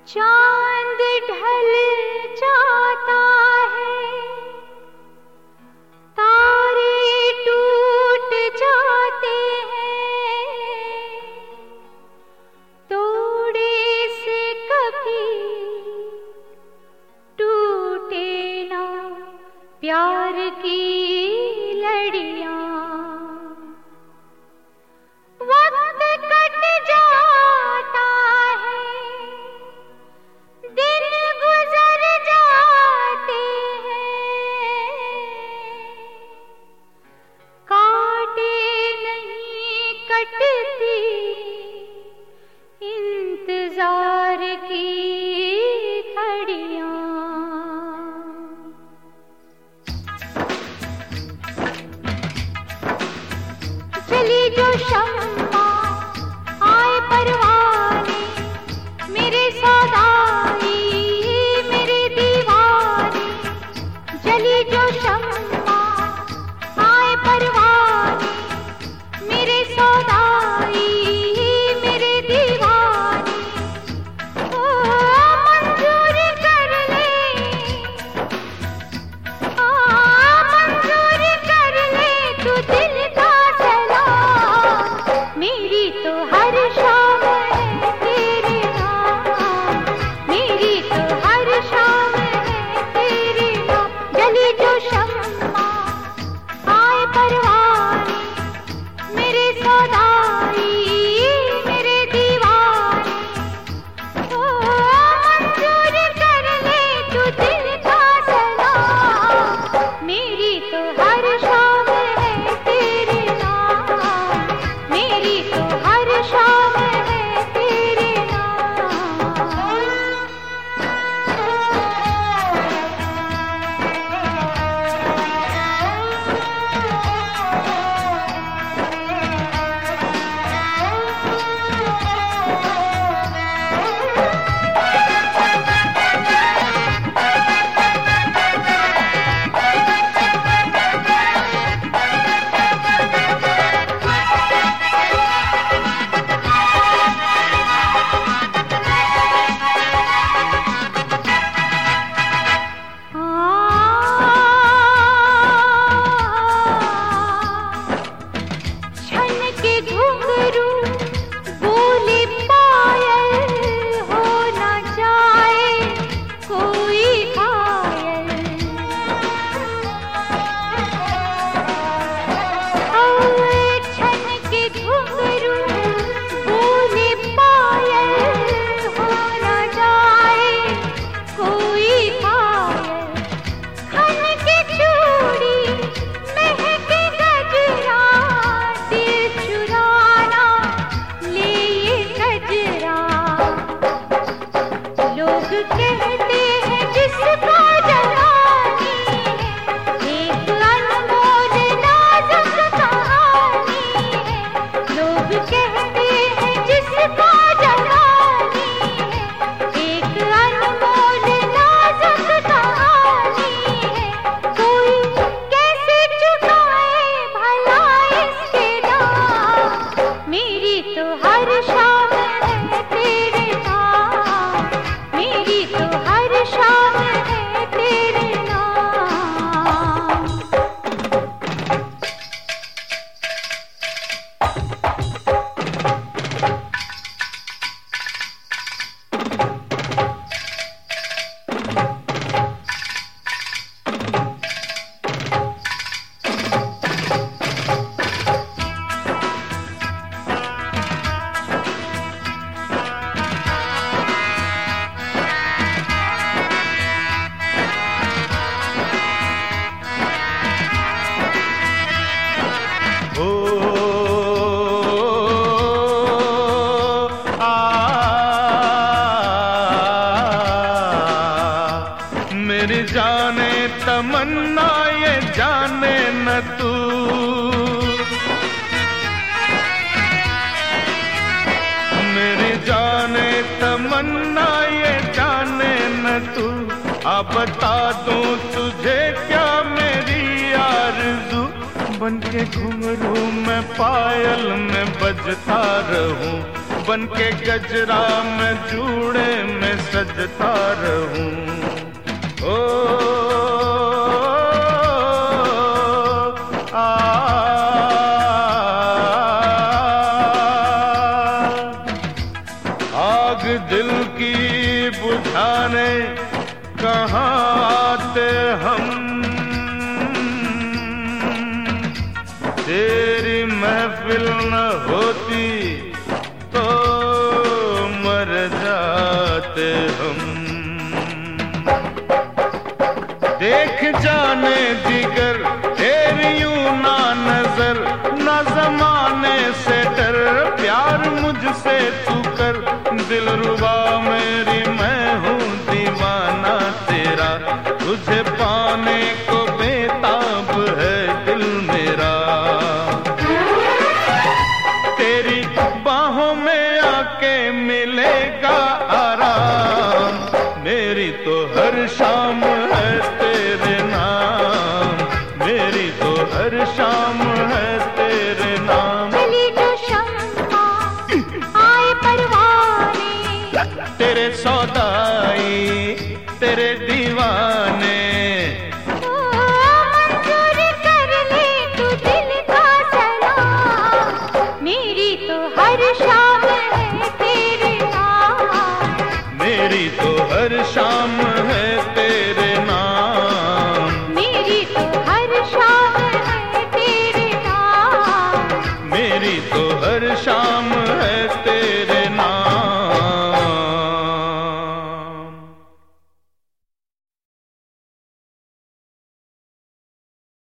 चांद ढल जाता है, तारे टूट जाते हैं, तोड़े से कभी टूटे ना प्यार की लड़ियां। वक्त कट जाता है, दिन गुजर जाते हैं, काटे नहीं कटती इंतजार की घड़ियां। चली जो शम्मा आए परवाने, मेरे सौदाई मेरे दीवाने। चली जो शम्मा आए परवाने, मेरे सौदाई मेरे दीवाने। ओ मंजूर कर ले, मंजूर कर ले तू दिल का चला। मेरी तो हर शाम है तेरे नाम, मेरी तो हर शाम है तेरे नाम। जली जो शम्मा आए परवाने, मेरे सौदाई मेरे दीवाने। ओ मंजूर कर ले तू दिल का सलाम। मेरी तो हर शाम है तेरे नाम, मेरी तो हर शाम है तेरे नाम। छन के घुंघरू बोले पायल, हो न जाए कोई घायल। छन के घुंघरू बोले पायल, हो न जाए कोई घायल। खन के चूड़ी महके गजरा, दिल चुराना ले ये गजरा। लोग कहते हैं जिसको जवानी है, एक अनमोल नाजुक कहानी है। लोग कहते हैं जिसको जवानी है, एक अनमोल नाजुक कहानी है। कोई कैसे चुकाए भला इसके दाम। मेरी तो हर शाम है तेरे नाम, मेरी तो हर शाम है तेरे नाम। ओ आ मेरी जाने तमन्ना ये जाने न तू। मेरी जाने तमन्ना ये जाने न तू। अब बता दूं तुझे क्या मेरी आरज़ू। बनके घुंघरू मैं पायल में बजता रहूं, बन के गजरा में जूड़े में सजता रहूं। ओ आग दिल की बुझाने कहाँ आते हम, तेरी महफिल न होती तो मर जाते हम। देख जाने दिगर तेरी यूं ना नजर, ना जमाने से डर, प्यार मुझसे तू कर, दिल रू